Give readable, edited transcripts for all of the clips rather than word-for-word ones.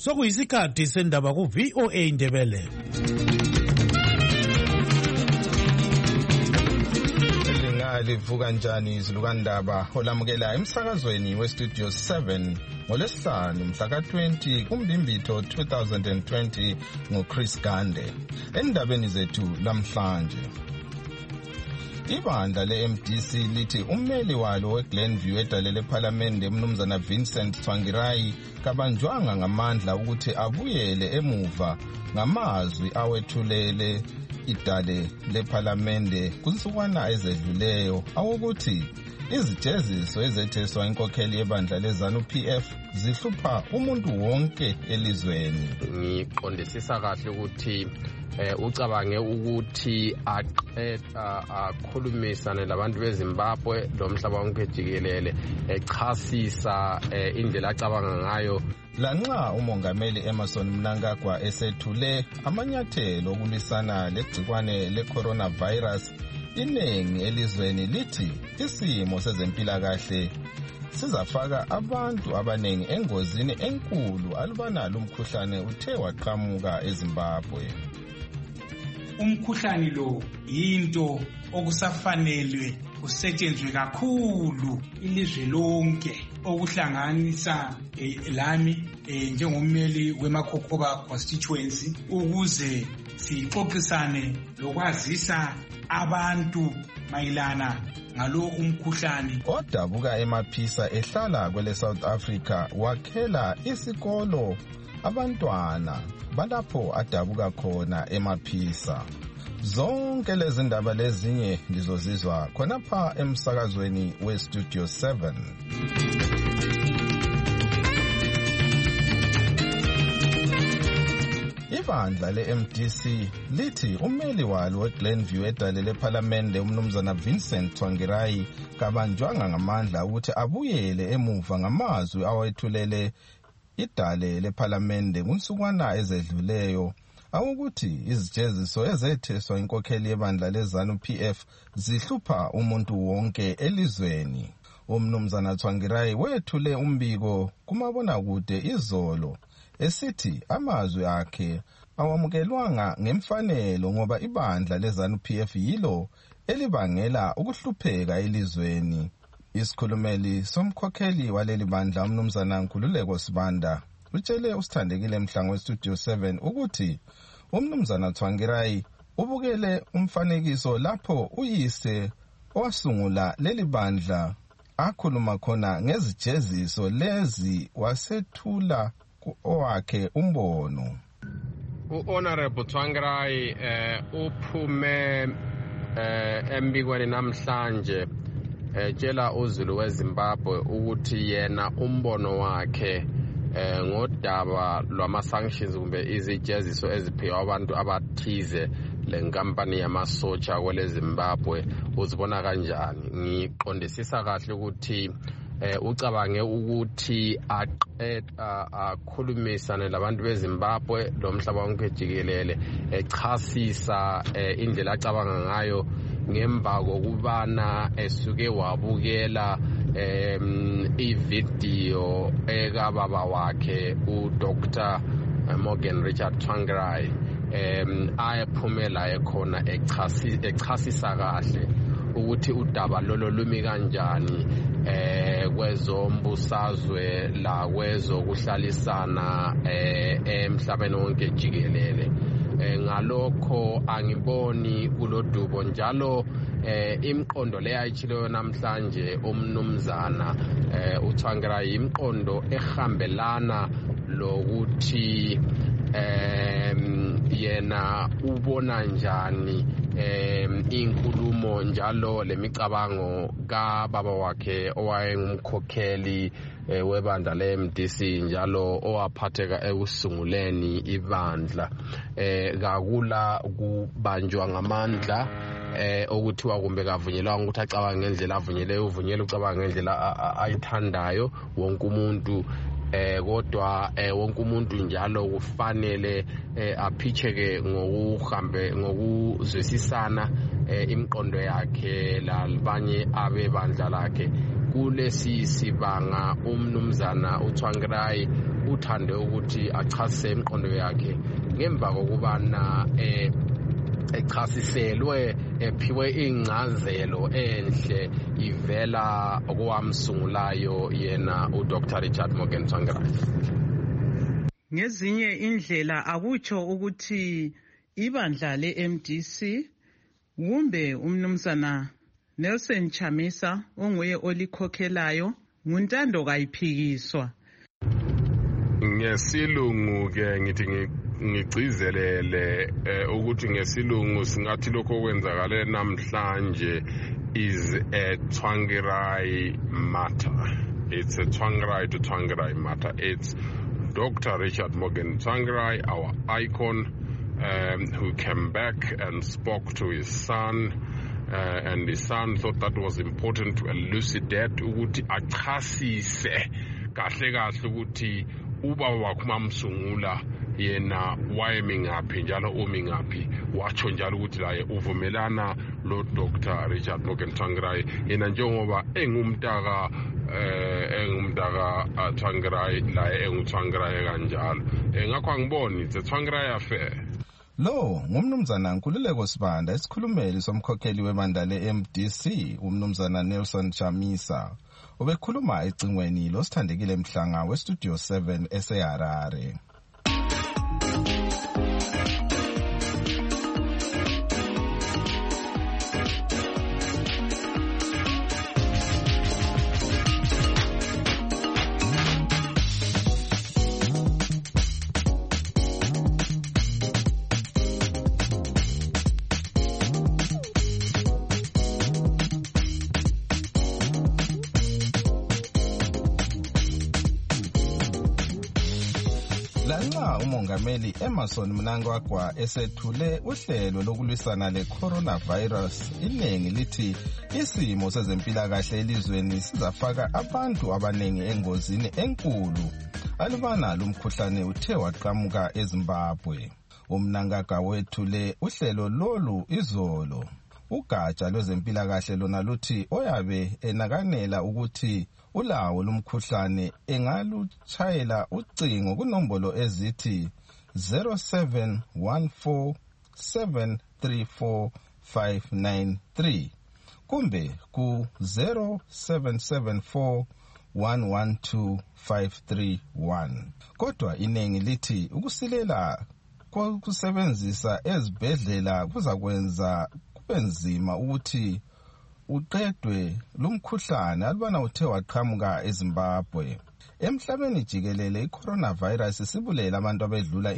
Sokuyisikhathi sendaba ku VOA Indebele. Livuka njani izilukandaba olamukela emsakazweni westudio 7 ngolesihlanu mhla ka-20 kuMbimbitho 2020 nguChris Gande. Endabeni zethu lamhlanje, ibandla le-MDC lithi ummeli walo weGlenview edale lephalamende umnumzana Vincent Tsvangirai kabanjwanga ngamandla ukuthi abuyele emuva ngamazwi awethulele idale lephalamende kunsukwana ezedluleyo awokuthi izijeziso ezetheswa inkokheli yebandla leZANU-PF zihlupha umuntu wonke elizweni. Ngiqondisisa kahle ukuthi ucabange ukuthi akhulumisane labantu beZimbabwe lomhlaba wonke jikelele echasisa indlela acabanga ngayo. Lanxa umongameli Emmerson Mnangagwa esethule amanyathelo okulwisana legcikwane le-coronavirus, iningi elizweni lithi isimo sezempilakahle sizafaka abantu abaningi engozini enkulu alubana lumkhuhlane uthe waqhamuka eZimbabwe. Umkhuhlane lo yinto okusafanelwe kusetshenzwe kakhulu ilizwe lonke, okuhlanganisa lami njengommeli weMakhokoba constituency, ukuze sixoxisane lokwazisa abantu mayelana ngalo umkhuhlane. Odabuka eMaphisa ehlala kwele South Africa wakhela isikolo abantwana balapho adabuka khona eMaphisa. Zonke lezi ndaba lezinye ngizozizwa khonapha emsakazweni westudio 7. Ibandla le-MDC lithi ummeli walo weGlenview edale lephalamende umnumzana Vincent Tsvangirai kabanjwanga ngamandla ukuthi abuyele emuva ngamazwi awethulele idale lephalamende kunsukwana ezedluleyo awukuthi izijeziso ezetheswa inkokheli yebandla leZANU-PF zihlupha umuntu wonke elizweni. Umnumzana Tsvangirai wethule umbiko kumabonakude izolo esithi amazwi akhe awamukelwanga ngemfanelo ngoba ibandla leZANU-PF yilo elibangela ukuhlupheka elizweni. Isikhulumeli somkhokheli waleli bandla umnumzana Nkululeko Sibanda utshele usithandekile Mhlango westudio 7 ukuthi umnumzana Tsvangirai ubukele umfanekiso lapho uyise owasungula leli bandla akhuluma khona ngezijeziso lezi wasethula owakhe umbono. U-Honorable Tsvangirai uphume embikweni namhlanje tshela uZulu weZimbabwe ukuthi yena umbono wakhe ngodaba lwama-sanctions kumbe izijeziso eziphiwa abantu abathize lenkampani yamasotsha kwele Zimbabwe uzibona kanjani. Ngiqondisisa kahle ukuthi ucabange ukuthi akhulumisane labantu beZimbabwe lomhlaba wonke jikelele echasisa indlela acabanga ngayo ngemva kokubana esuke wabukela ivideo ekababa wakhe uDr. Morgan Richard Tsvangirai ayephumela ekhona echasisa kahle ukuthi udaba lolo lumi kanjani kwezombusazwe la kwezokuhlalisana emhlabeni wonke jikelele. Ngalokho angiboni kulodubo njalo imqondo leyayitshilo namhlanje umnumzana uTsvangirai imqondo ehambelana lokuthi yena ubona njani inkulumo njalo lemicabango kababa wakhe owayengumkhokheli webandla le-MDC njalo owaphatheka ekusunguleni ibandla kakula kubanjwa ngamandla okuthiwa kumbe kavunyelwanga ukuthi acabange ngendlela avunyele uvunyela ucabanga ngendlela ayithandayo. Wonke umuntu kodwa wonke umuntu njalo kufanele aphitheke ngokuzwisisana imiqondo yakhe labanye abebandla lakhe. Kulesi sibanga umnumzana uTsvangirai uthande ukuthi achasise imiqondo yakhe ngemva kokubana echasiselwe ephiwe ingcazelo enhle ivela kwamsungulayo yena uDr. Richard Morgan Tsvangirai. Ngezinye indlela akutsho ukuthi ibandla leMDC kumbe umnumzana Nelson Chamisa onguye olikhokhelayo nguntando kayiphikiswa. Ngesilungu ke ngithi ngigcizelele ukuthi ngesilungu singathi lokho kwenzakale namhlanje is a Tsvangirai matter. It's a Tsvangirai to Tsvangirai matter. It's Dr. Richard Morgan Tsvangirai, our icon, who came back and spoke to his son, and his son thought that was important to elucidate ukuthi achasise kahle kahle ukuthi ubaba wakhe mamsungula yena wayemi ngaphi njalo umi ngaphi, watsho njalo ukuthi laye uvumelana lo Dr. Richard Morgan Tsvangirai yena njengoba engumntaka Tsvangirai laye enguTsvangirai kanjalo. Ngakho angiboni it's a Tsvangirai affair. Lo ngumnumzana Nkululeko Sibanda, isikhulumeli somkhokheli webandla leMDC umnumzana Nelson Chamisa, obekhuluma ecingweni losithandekile Mhlanga weStudio 7 eseHarare. Lanxa umongameli Emmerson Mnangagwa esethule uhlelo lokulwisana le-coronavirus, iningi lithi isimo sezempilakahle elizweni sizafaka abantu abaningi engozini enkulu alubana lumkhuhlane uthe waqhamuka eZimbabwe. UMnangagwa wethule uhlelo lolu izolo. Ugatsha lwezempilakahle lona luthi oyabe enakanela ukuthi ulawo lumkhuhlane engalutshayela ucingo kunombolo ezithi 0714734593 kumbe ku 0774112531. Kodwa iningi lithi ukusilela kokusebenzisa ezibhedlela kuzakwenza kubenzima ukuthi uqedwe lumkhuhlane alubana uthe waqhamuka eZimbabwe. Emhlabeni jikelele i-coronavirus sibulela abantu abedlula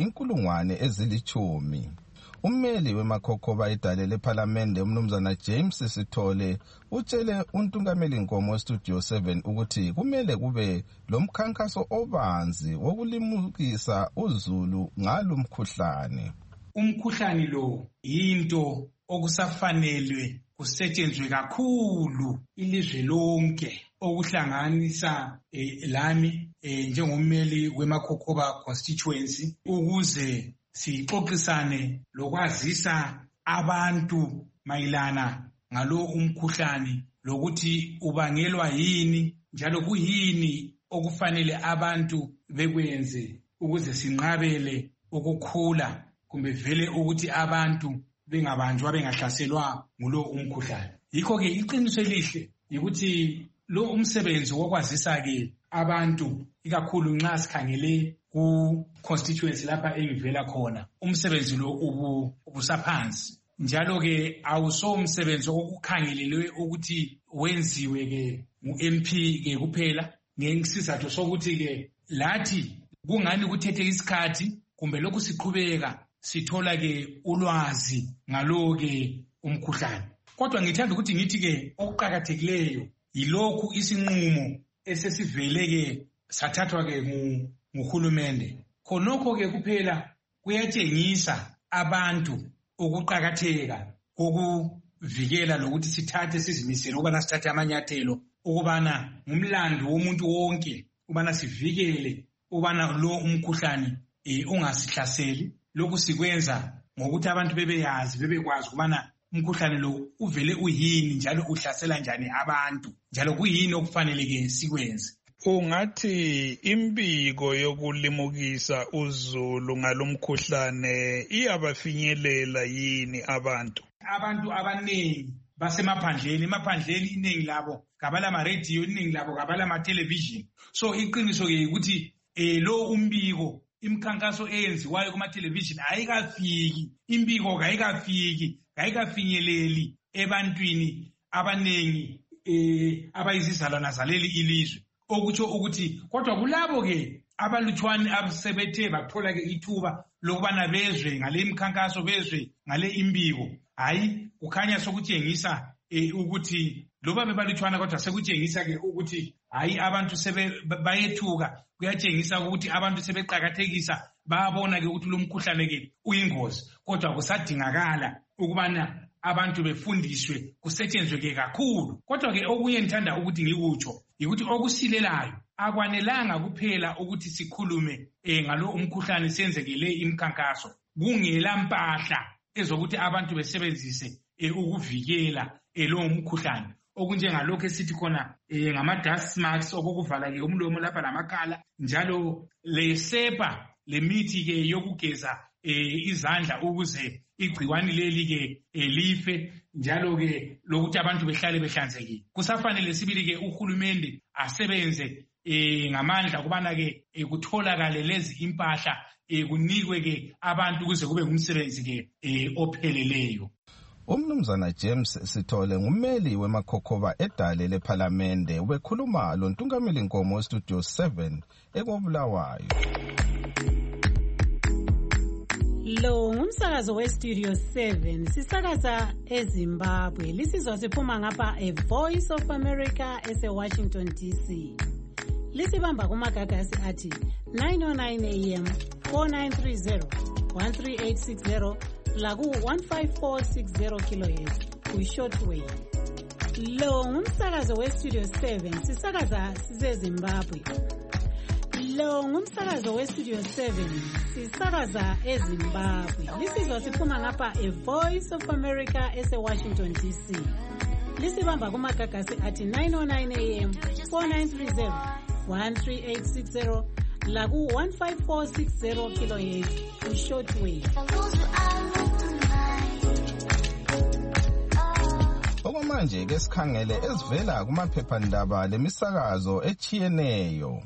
10,000. Ummeli wemakhokhoba idale lephalamende umnumzana James Sithole utshele uNtungameli Nkomo weStudio 7 ukuthi kumele kube lomkhankaso obanzi wokulimukisa uzulu ngalomkhuhlane. Umkhuhlane lo yinto okusafanelwe kusetshenzwe kakhulu ilizwe lonke, okuhlanganisa lami njengommeli wemakhokhoba constituency, ukuze sixoxisane lokwazisa abantu mayelana ngalo umkhuhlane lokuthi ubangelwa yini njalo kuyini okufanele abantu bekwenze ukuze sinqabele ukukhula kumbe vele ukuthi abantu bengabanjwa bengahlaselwa ngulo umkhuhlane. Yikho ke iqiniso elihle ukuthi lo umsebenzi wokwazisa ke abantu ikakhulu nxa sikhangele ku constituency lapha engivela khona, umsebenzi lo ubusaphansi njalo ke awuso umsebenzi okukhangelelwe ukuthi wenziwe ke uMP ke kuphela, ngesizathu sokuthi ke lathi kungani kuthethe isikhathi kumbe lokhu siqhubeka sithola ke ulwazi ngalo ke umkhuhlane. Kodwa ngithanda ukuthi ngithi ke okuqhakathekileyo yilokhu isinqumo esesivele ke sathathwa ke nguhulumende. Khonokho ke kuphela kuyatshengisa abantu ukuqhakatheka kokuvikela lokuthi sithathe sizimisele ukubana sithathe amanyathelo ukubana ngumlando womuntu wonke ubana sivikele ubana lo umkhuhlane ungasihlaseli. Lokhu sikwenza ngokuthi abantu bebeyazi bebekwazi ukubana umkhuhlane lo uvele uyini njalo uhlasela njani abantu njalo kuyini okufanele sikwenze. Ungathi imbiko yokulimukisa uzulu ngalomkhuhlane iyabafinyelela yini abantu? Abantu abaningi basemaphandleni, emaphandleni iningi labo kabala ma radio, iningi labo kabala ma television. So iqiniso ke ukuthi lo umbiko imkhankaso eyenziwayo kuma television ayikafiki, imbiko kayikafinyeleli ebantwini abaningi abayizizalwana zaleli ilizwe. Okutsho ukuthi kodwa kulabo ke abalutshwane abasebethe bathola ke ithuba lokubana bezwe ngale imkhankaso, bezwe ngale imbiko, hayi kukhanya sokutshengisa ukuthi loba bebalutshwana kodwa sekutshengisa ke ukuthi hayi abantu bayethuka, kuyatshengisa ukuthi abantu sebeqakathekisa, bayabona ke ukuthi lo mkhuhlane ke uyingozi. Kodwa kusadingakala ukubana abantu befundiswe, kusetshenzwe ke kakhulu. Kodwa ke okunye ngithanda ukuthi ngikutsho ukuthi okusilelayo akwanelanga kuphela ukuthi sikhulume ngalo umkhuhlane senzekele imkhankaso, kungela mpahla ezokuthi abantu besebenzise ukuvikela lo mkhuhlane, okunjengalokho esithi khona ngama-dust masks okokuvala ke umlomo lapha lamakhala, njalo lesepa lemithi ke yokugeza izandla ukuze igciwani leli ke life, njalo ke lokuthi abantu behlale behlanzekile. Kusafanele sibili ke uhulumende asebenze ngamandla kubana ke kutholakale lezi impahla, kunikwe ke abantu ukuze kube ngumsebenzi ke opheleleyo. Umnumzana James Sithole ngumeli weMakhokhoba edale lePhalamende ubekhuluma loNtungameli Nkomo Studio 7 eKobulawayo. Lo ngumsakazo weStudio 7 sisakaza eZimbabwe. Lisizwa siphuma ngapha eVoice of America eseWashington DC. Lisibamba kumagagasi athi 909 AM 4930 13860 laku 15460 kHz ku-shortwave. Lo ngumsakazo weStudio 7 sisakaza siseZimbabwe. Lo ngumsakazo weStudio 7 sisakaza eZimbabwe. Lisizwa siphuma ngapha eVoice of America eseWashington DC. Lisibamba kumagagasi athi 909 AM 4930 13860 laku 15460 kHz ku-shortwave. Okwamanje ke sikhangele ezivela kumaphephandaba lemisakazo echiyeneyo.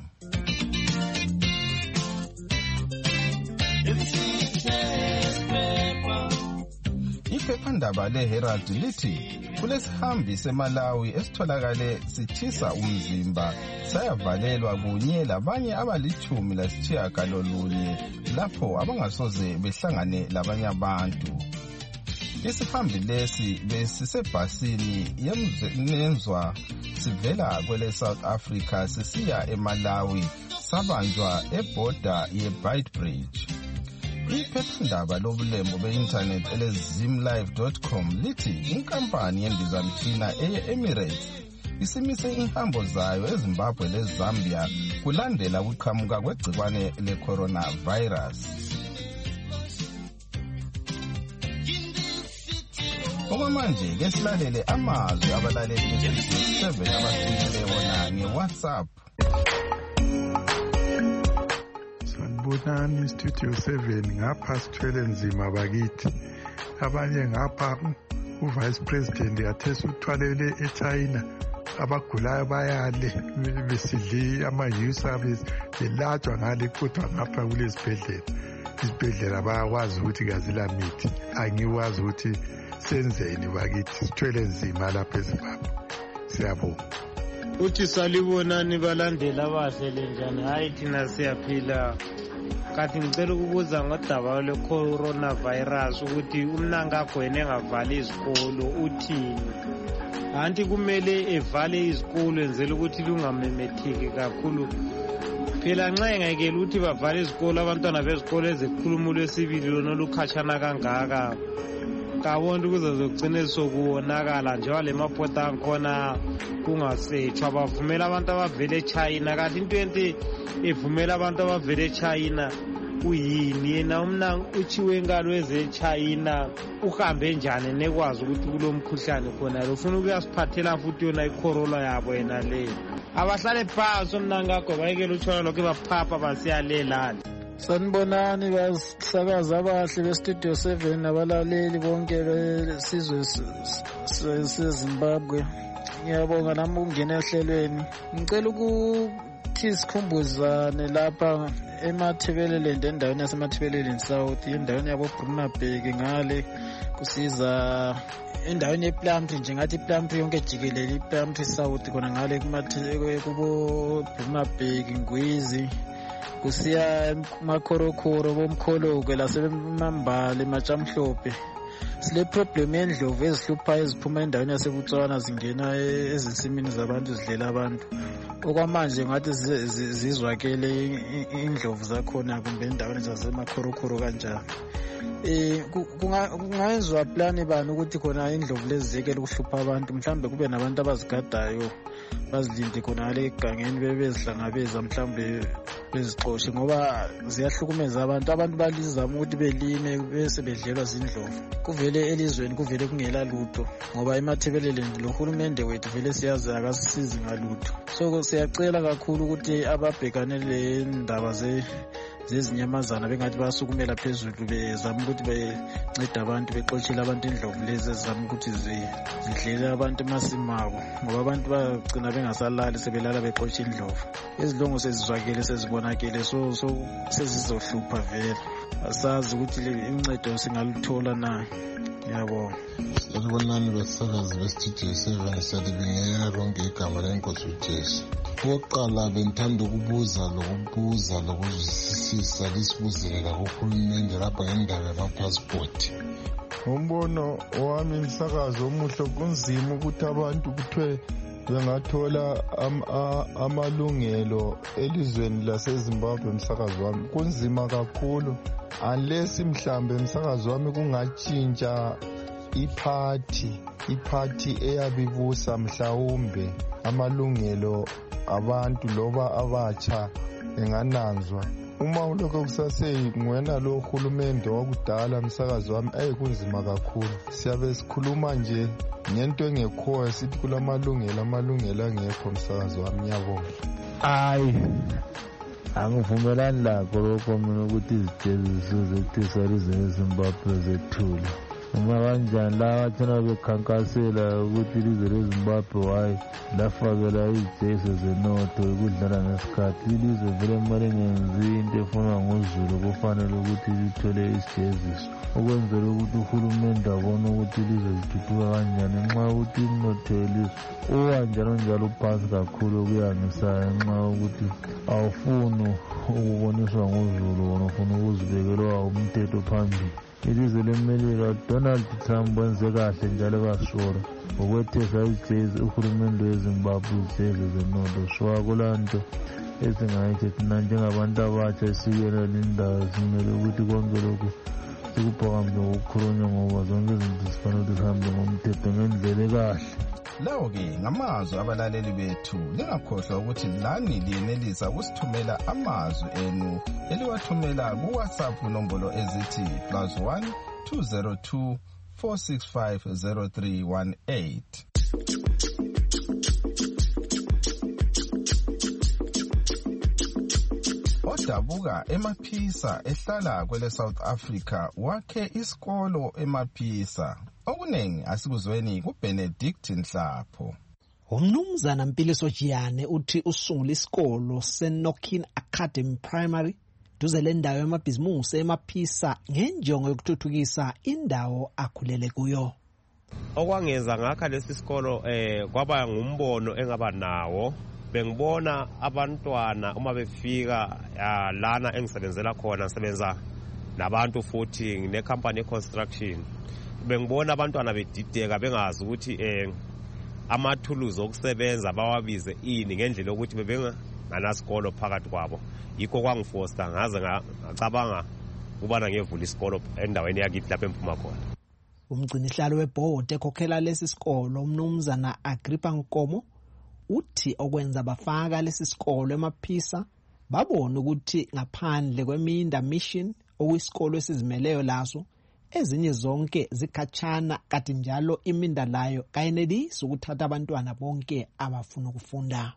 Iphephandaba leHerald lithi kulesihambi seMalawi esitholakale sithisa umzimba sayavalelwa kunye labanye abali-19 lapho abangasoze behlangane labanye abantu. Isihambi lesi besisebhasini yemzwa sivela kwele South Africa sisiya eMalawi sabanjwa ebhoda yeBeitbridge. Iphephandaba lobulembu be-internet elezimlive.com lithi inkampani yendizamtshina eye-Emirates isimise inhambo zayo eZimbabwe leZambia kulandela ukuqhamuka kwegcikwane le-coronavirus. Okwamanje ke silalele amazwi abalaleli be-7 abathunyele wona nge-WhatsApp. Sanibonani Studio 7 ngapha sithwele nzima bakithi. Abanye ngapha uVice President yathesa uthwalele eChina, abagulayo bayale besidli ama-user belatshwa ngale, kodwa ngapha kulezibhedlela bayakwazi ukuthi kazila mithi. Angiwazi ukuthi senzeni bakithi, sithwele nzima lapha eZimbabwe. Siyabonga. Uthi salibonani balandela abahle njani, hayi thina siyaphila. Kathi ngicela ukubuza ngodaba lwe-coronavirus ukuthi umnankagwene engavali izikolo uthini? Anti kumele evale izikolo enzela ukuthi lungamemetheki kakhulu. Phela nxa engayekela ukuthi bavale izikolo abantwana bezikolo ezikhulumo lwesibili lona lukhatshana kangaka, ngabona ukuze zogcine sokuwonakala njengoba le mapota akhona kungasetshwa bavumela abantu abavela eChina kanti into enti ivumela abantu abavela eChina uyini yena umna uchiwe ngalo ezeChina uhambe njani nekwazi ukuthi kulo mkhuhlane khona lo ufuna ukuyasiphathela futhi yona icorona yabo yena le abahlale phansi umna ngakho bayekela utshona lokho baphapha basiyalelana. Sanibonani basakaza abahle bestudio 7 nabalaleli bonke besizwe seZimbabwe. Ngiyabonga nami ukungena ehlelweni. Ngicela ukuthi sikhumbuzane lapha eMathebeleland endaweni yaseMathebeleland South endaweni yabo Brunabhek ngale kusiza endaweni yePlumtree nje ngathi iPlumtree yonke jikelele iPlumtree South kona ngale kubo Brunabhek Ngwizi kusiya makhorokhoro bomkholoke lasemambala ematshamhlophe. Sile problem yendlovu ezihlupha eziphuma endaweni yaseButswana zingena ezinsimini zabantu zidlela abantu. Okwamanje ngathi zizwakele indlovu zakhona kumbe endaweni zasemakhorokhoro kanjalo. Kungayenzwa plan bani ukuthi khona indlovu lezi zekele ukuhlupha abantu mhlambe kube nabantu abazigadayo bazilinde khona le egangeni bebezihlangabeza mhlambe bezixoshe ngoba ziyahlukumeza abantu balizama ukuthi belime bese bedlelwa zindlovu. Kuvele elizweni kuvele kungela lutho ngoba eMathebeleland lo hulumende wethu vele siyazi akasisizi ngalutho. So siyacela kakhulu ukuthi ababhekane le ndaba zezinyamazana bengathi basukumela phezulu bezama ukuthi bencede abantu bexoshela abantu indlovu lezi ezizama ukuthi zidlele abantu emasimabo ngoba abantu bagcina bengasalali sebelala bexosha indlovu. Izilongo sezizwakele sezibonakele so sezizohlupha vele. Asazi ukuthi incedo singaluthola na. Yabo. Sanibonani basakazi bestudio 7 salibingelela lonke igama lenkosi uJesu. Okokuqala bengithanda ukubuza lokuzwisisa lisibuzele lakuhulumende lapha ngendaba yamapassport. Umbono wami msakazi omuhle kunzima ukuthi abantu kuthiwe bengathola amalungelo elizweni laseZimbabwe msakazi wami kunzima kakhulu unless mhlambe msakazi wami kungatshintsha iphathi eyabibusa mhlawumbe amalungelo abantu loba abatsha engananzwa. Uma ulokho kusaseyingwena lo hulumende wakudala msakazi wami kunzima kakhulu. Siyabe sikhuluma nje ngento engekhoyo sithi kulamalungelo angekho msakazi wami. Ngiyabonga. Angivumelani lakho lokho mina ukuthi iziteziso zekuthisa leZimbabwe zethule. Uma kanjani la thina bekhankasela ukuthi ilizwe leZimbabwe hayi lafakela izijezo zenotho ukudlala ngesikhathi ilizwe vele kumele ngenzi into efunwa ngozulu kufanele ukuthi lithole isijeziso ukwenzela ukuthi uhulumende abone ukuthi ilizwe lithuthuka kanjani nxa ukuthi inotho yelizwe uwanjalo uphansi kakhulu kuyangisayo nxa ukuthi awufuni ukuboniswa ngozulu wona ufuna ukuzibekelwa umthetho phambili. Ilizwe leMelika Donald Trump wenze kahle njalo kasura ukwethesa izijezi uhulumende weZimbabwe izijezi zenotho shwa kulanto esingayithi thina njengabantu abatsha esikela lindawo simele ukuthi konke lokhu sikuphakamisa ngokukhulunywa ngoba zonke izinto zifanele ukuthi zihambe ngomthetho ngendlela ekahle. Lawo-ke ngamazwi abalaleli bethu lingakhohlwa ukuthi lani liyenelisa ukusithumela amazwi enu eliwathumela kuWhatsApp nombolo ezithi +1 202 465 0318. Odabuka eMaphisa ehlala kwele South Africa wakhe isikolo eMaphisa. Okuningi asikuzweni kuBenedict Nhlapho. Umnumzana Mpiliso Jiyane uthi usungula isikolo seNokin Academy Primary duze lendawo yamabhizimusi eMaphisa ngenjongo yokuthuthukisa indawo akhulele kuyo. Okwangeza ngakha lesi sikolo kwaba ngumbono engaba nawo. Bengibona abantwana uma befika lana engisebenzela khona sebenza nabantu futhi ne company construction. Bengibona abantwana bedideka bengazi ukuthi amathuluzi okusebenza bawabize ini ngendlela ukuthi bebenganasikolo phakathi kwabo. Yikho kwangifosta ngaze ngacabanga ukubana ngiyevula isikolo endaweni yakithi lapha eMpuma khona. Umgcinihlalo webhodi ekhokhela lesi sikolo umnumzana Agrippa Nkomo uthi okwenza bafaka lesi sikolo eMaphisa babona ukuthi ngaphandle kweMinda Mission okuyisikolo esizimeleyo laso ezinye zonke zikhatshana kanti njalo iMinda layo kayenelisi ukuthatha abantwana bonke abafuna ukufunda.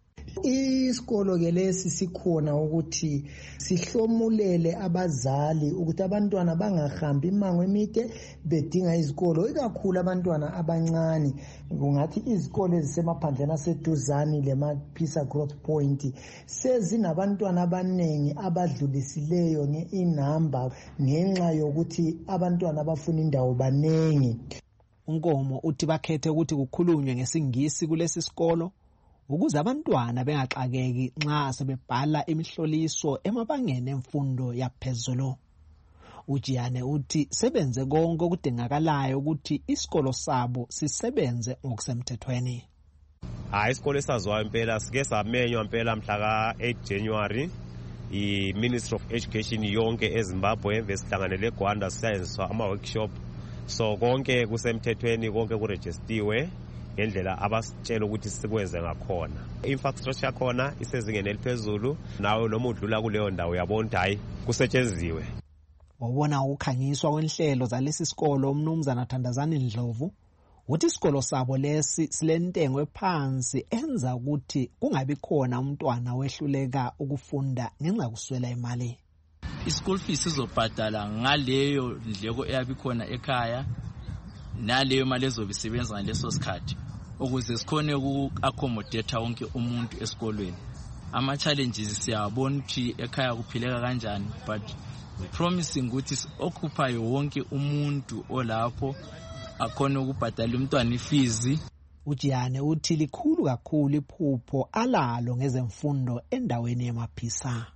Isikolo ke lesi sikhona ukuthi sihlomulele abazali ukuthi abantwana bangahambi imango emide bedinga izikolo, ikakhulu abantwana abancane. Kungathi izikolo ezisemaphandleni aseduzane leMaphisa Growth Point sezinabantwana abanengi abadlulisileyo inamba ngenxa yokuthi abantwana abafuna indawo banengi. Unkomo uthi bakhethe ukuthi kukhulunywe ngesingisi kulesi sikolo ukuze abantwana bengaxakeki nxa sebebhala imihloliso emabangeni emfundo yaphezulu. Ujiyane uthi sebenze konke okudingakalayo ukuthi isikolo sabo sisebenze ngokusemthethweni. Isikolo esaziwayo impela sike samenywa impela mhla ka-8 January i-Ministry of Education yonke eZimbabwe besihlanganele eGwanda sisayenziswa ama-workshop. So konke kusemthethweni, konke kurejistiwe ngendlela abasitshela ukuthi sikwenze ngakhona. Infrastructure khona isezingeni eliphezulu, nawe noma udlula kuleyo ndawo yabona ukuthi hayi kusetshenziwe. Wabona ukukhanyiswa kwenhlelo zalesi sikolo umnumzana Thandazani Ndlovu uthi isikolo sabo lesi silentengo ephansi enza ukuthi kungabi khona umntwana wehluleka ukufunda ngenxa kuswela imali. Ischool fees izobhadala ngaleyo ndleko eyabikhona ekhaya naleyo mali ezobisebenza ngaleso sikhathi ukuze sikhone uku-accommodate wonke umuntu esikolweni. Ama-challenges siyabona ukuthi ekhaya kuphileka kanjani, but promising ukuthi occupy wonke umuntu olapho akhona ukubhadala umntwana ifees. Ujiyane uthi likhulu kakhulu iphupho alalo ngezemfundo endaweni yeMaphisa.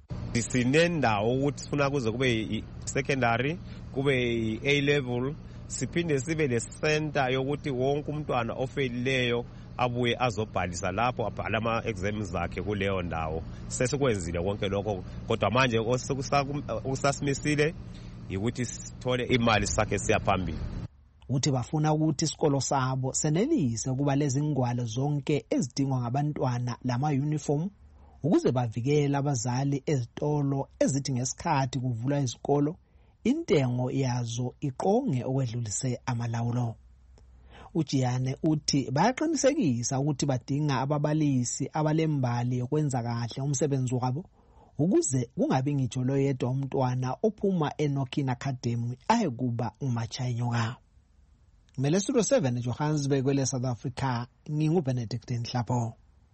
Sinendawo ukuthi sifuna kuze kube i-secondary, kube i-A level, siphinde sibe le-center yokuthi wonke umntwana ofelileyo abuye azobhalisa lapho abhala ama-exams zakhe kuleyo ndawo. Sesikwenzile konke lokho, kodwa manje okusasimisile ukuthi sithole imali sakhe siyaphambili. Uthi bafuna ukuthi isikolo sabo senelise ukuba lezi ngwalo zonke ezidingwa ngabantwana lama-uniform ukuze bavikele abazali ezitolo ezithi ngesikhathi kuvulwa izikolo intengo yazo iqonge okwedlulise amalawulo. Ujiyane uthi bayaqinisekisa ukuthi badinga ababalisi abalembali yokwenza kahle umsebenzi wabo ukuze kungabi ngitsho lo yedwa umntwana ophuma eNokin Academy ayekuba uMachayenyoka. Mele Studio 7 Johannesburg kwele South Africa, nginguBenedict Nhlapo.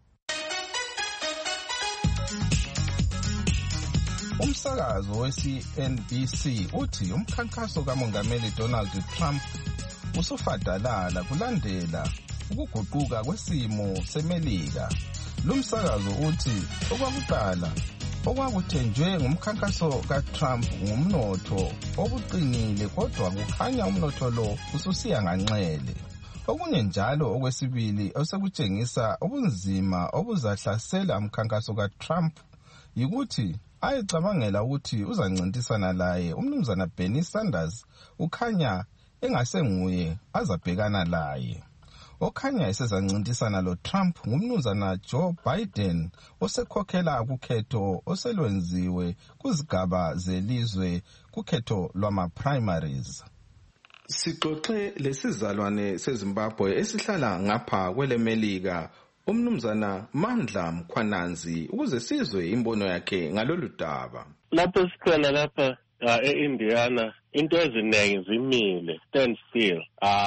Umsakazo we-CNBC uthi umkhankaso kamongameli Donald Trump usufadalala kulandela ukuguquka kwesimo seMelika. Lumsakazo uthi okwakuqala okwakuthenjwe ngumkhankaso kaTrump ngumnotho obuqinile, kodwa kukhanya umnotho lo ususiya nganxele. Okunye njalo okwesibili osekutshengisa ubunzima obuzahlasela umkhankaso kaTrump yikuthi ayecabangela ukuthi uzancintisana laye umnumzana Bernie Sanders ukhanya engasenguye azabhekana laye. Okhanya esezancintisana lo Trump ngumnumzana Joe Biden osekhokhela ukhetho oselwenziwe kuzigaba zelizwe kukhetho lwama-primaries. Sixoxe lesizalwane seZimbabwe esihlala ngapha kweleMelika umnumzana Mandla Mkhwananzi ukuze sizwe imbono yakhe ngalolu daba. Lapho sikhona lapha e-Indiana into eziningi zimile, stand still.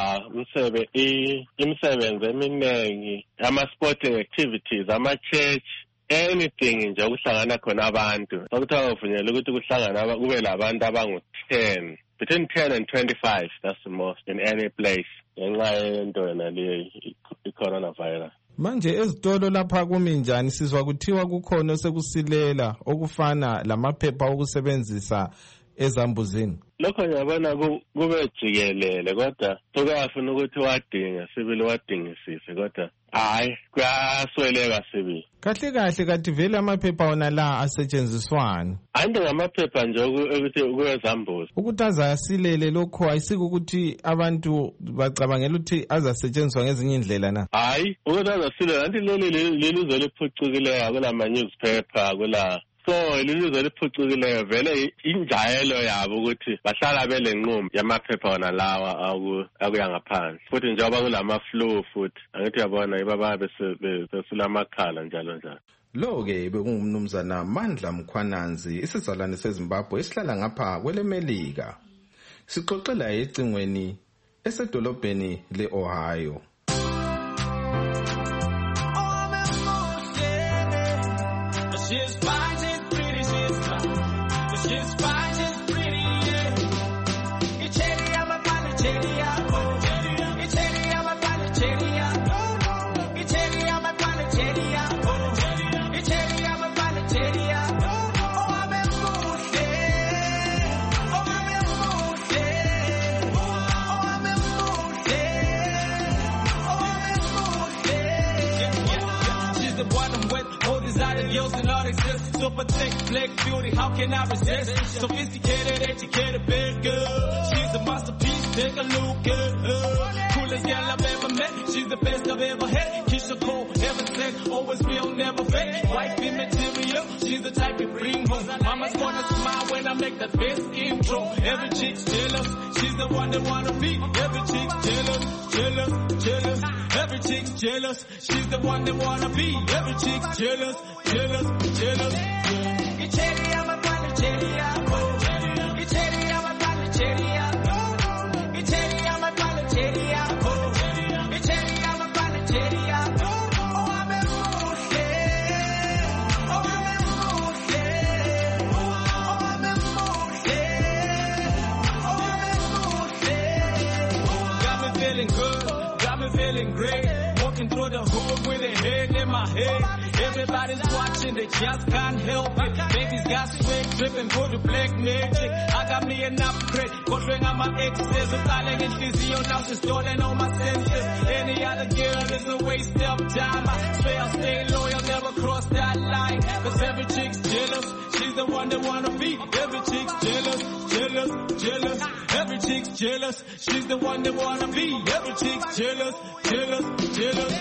Imisebenzi eminingi, ama-sporting activities, ama-church, anything nje ukuhlangana khona abantu. Sokuthiwa uvunyelwe ukuthi kuhlangana kube labantu abangu-10. Between 10 and 25, that's the most in any place. Ngenxa yento yona le i-coronavirus. Manje ezitolo lapha kuminjani sizwa kuthiwa kukhona osekusilela okufana lamaphepha okusebenzisa ezambuzini. Lokho ngiyabona kube jikelele, kodwa sokuyafuna ukuthi wadinga sibili wadingisise, kodwa hayi kuyasweleka sibi. Kahle kahle kathi vele amaphepha wona la asetshenziswani? Ande ngamaphepha nje ukuthi kuyezambuza. Ukuthi azasilele lokho ayisiko ukuthi abantu bacabangela ukuthi azasetshenziswa ngezinye indlela na? Hayi, ukuthi azasilele anti leli zeliphucukileyo akula ma-newspaper akula. So lilizwe liphucukileyo vele injayelo yabo ukuthi bahlala belenqumo yamaphepha wona lawa akuya ngaphandle futhi njengoba kulama-flu futhi angithi uyabona ibaba besulamakhala njalo njalo. Lo-ke bekungumnumzana Mandla Mkhwananzi, isizalwane seZimbabwe esihlala ngapha kwelemelika. Sixoxela ecingweni esedolobheni le-Ohio. Super thick, black beauty, how can I resist? Sophisticated, educated, big girl. She's a masterpiece, take a look at her. Coolest girl I've ever met, she's the best I've ever had. Keisha Cole, never sent, always real, never fake. Wifey material, she's the type you bring home. Mama's gonna smile when I make that best intro. Every chick's jealous, she's the one they wanna be. Every chick's jealous, jealous, jealous. Every chick's jealous, she's the one they wanna be. Every chick's jealous, jealous, jealous. Through the hood with a head in my head. Everybody's watching, they just can't help it. Baby's got sweat dripping for the black magic. I got me an upgrade, going on my exes. I'm calling in physio, now she's stolen all my senses. Any other girl is a waste of time. I swear I'll stay loyal, never cross that line. Cause every chick's jealous, she's the one they wanna be. Every chick's jealous, jealous, jealous. Every chick's jealous, she's the one they wanna be. Every chick's jealous, jealous, jealous.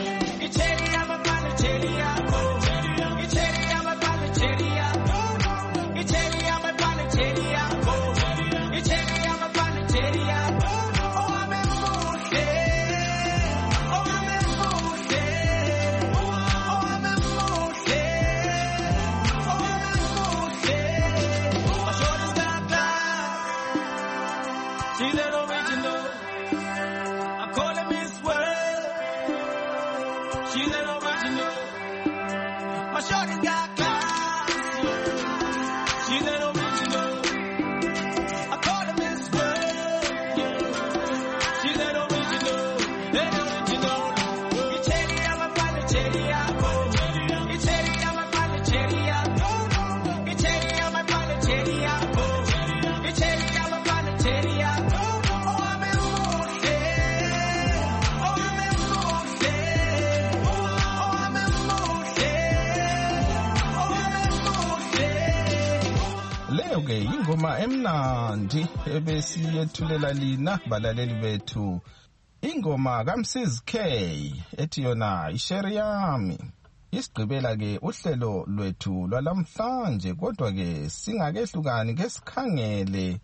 Ingoma emnandi ebesiyethulela lina balaleli bethu. Ingoma kaMsizi K ethi yona isheri yami. Isigqibela ke uhlelo lwethu lwalamhlanje, kodwa ke singakehlukani ke sikhangele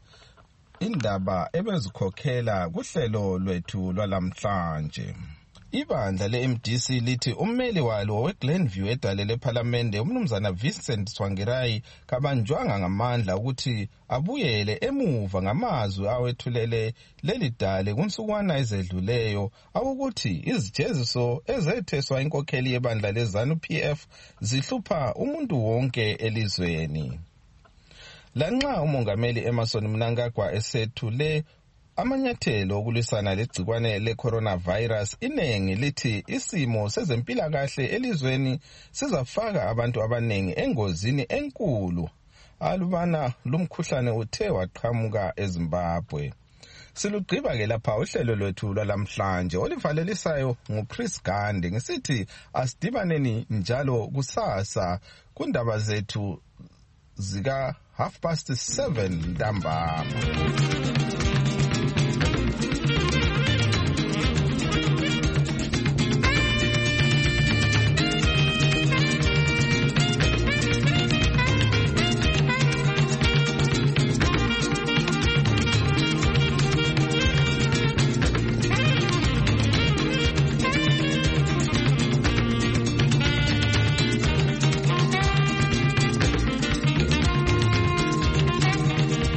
indaba ebezikhokhela kuhlelo lwethu lwalamhlanje. Ibandla le-MDC lithi ummeli walo weGlenview edale lePhalamende umnumzana Vincent Tsvangirai kabanjwanga ngamandla ukuthi abuyele emuva ngamazwi awethulele leli dale kunsukwana ezedluleyo awukuthi izijeziso ezetheswa inkokheli yebandla leZANU-PF zihlupha umuntu wonke elizweni. Lanxa umongameli Emmerson Mnangagwa esethule amanyathelo okulwisana legcikwane le-coronavirus, inengi lithi isimo sezempilakahle elizweni sizafaka abantu abanengi engozini enkulu alubana lumkhuhlane uthe waqhamuka eZimbabwe. Silugqiba ke lapha uhlelo lwethu lwalamhlanje olivalelisayo nguChris Gandhi ngisithi asidibaneni njalo kusasa kundaba zethu zika 7:30 ntambama.